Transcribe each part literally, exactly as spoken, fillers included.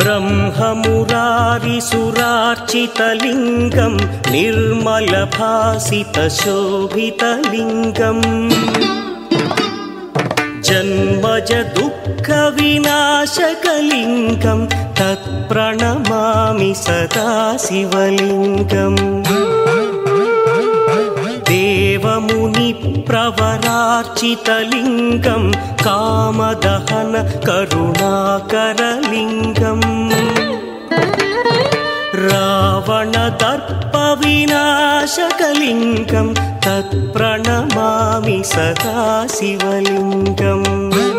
ब्रह्ममुरारिसुरार्चितलिङ्गं निर्मलभासितशोभितलिङ्गम् जन्मज दुःखविनाशकलिङ्गं तत्प्रणमामि सदा शिवलिङ्गम् देवमुनिप्रवरार्चितलिङ्गं कामदहन करुणाकरलिङ्गम् रावणदर्पविनाशकलिङ्गं तत्प्रणमामि सदा शिवलिङ्गम्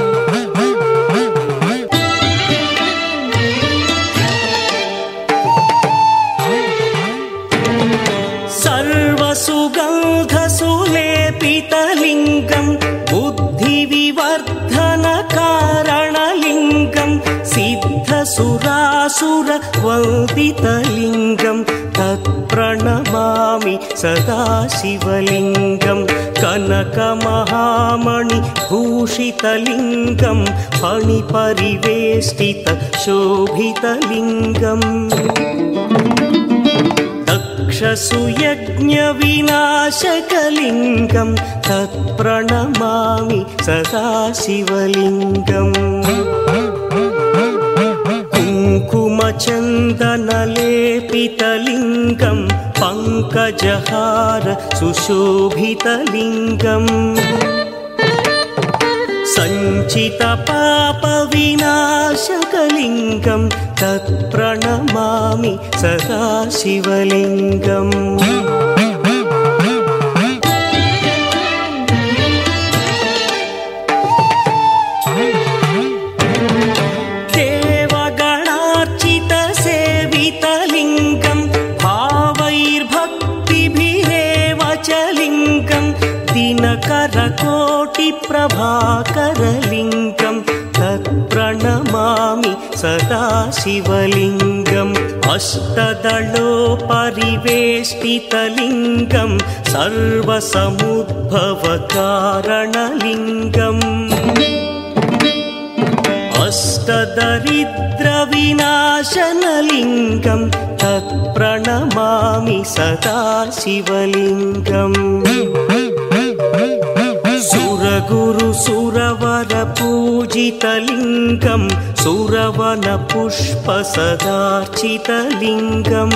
सर्वसुगन्धसुलेपितलिङ्गं बुद्धिविवर्धनकारणलिङ्गं सिद्धसुरासुरवन्दितलिङ्गं तत्प्रणमामि सदा शिवलिङ्गं कनकमहामणिभूषितलिङ्गं फणिपरिवेष्टितशोभितलिङ्गम् दक्षसुयज्ञविनाशकलिङ्गं तत्प्रणमामि सदा शिवलिङ्गम् कुङ्कुमचन्दनलेपितलिङ्गं पङ्कजहार सुशोभितलिङ्गम् सञ्चितपापविनाशकलिङ्गं तत्प्रणमामि सदा शिवलिङ्गम् देवगणार्चितसेवितलिङ्गं भावैर्भक्तिभिरेव च लिङ्गं दिनकरकोटिप्रभाकरलिङ्गं तत्प्रणमामि सदा शिवलिङ्गम् अष्टदलोपरिवेष्टितलिङ्गं सर्वसमुद्भवकारणलिङ्गम् अष्टदरिद्रविनाशनलिङ्गं तत्प्रणमामि सदा शिवलिङ्गम् सुरगुरुसुरवरपूजितलिङ्गं सुरवनपुष्पसदार्चितलिङ्गम्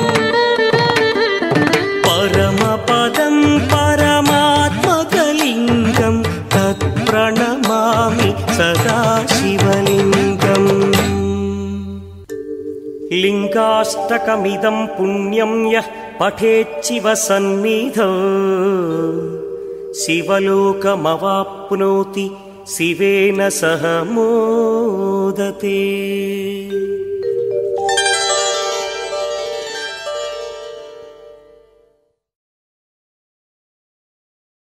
परमपदं परमात्मकलिङ्गं तत्प्रणमामि सदा शिवलिङ्गम् लिङ्गाष्टकमिदं पुण्यं यः पठेच्छिव सन्निधौ शिवलोकमवाप्नोति शिवेन सह मोदते।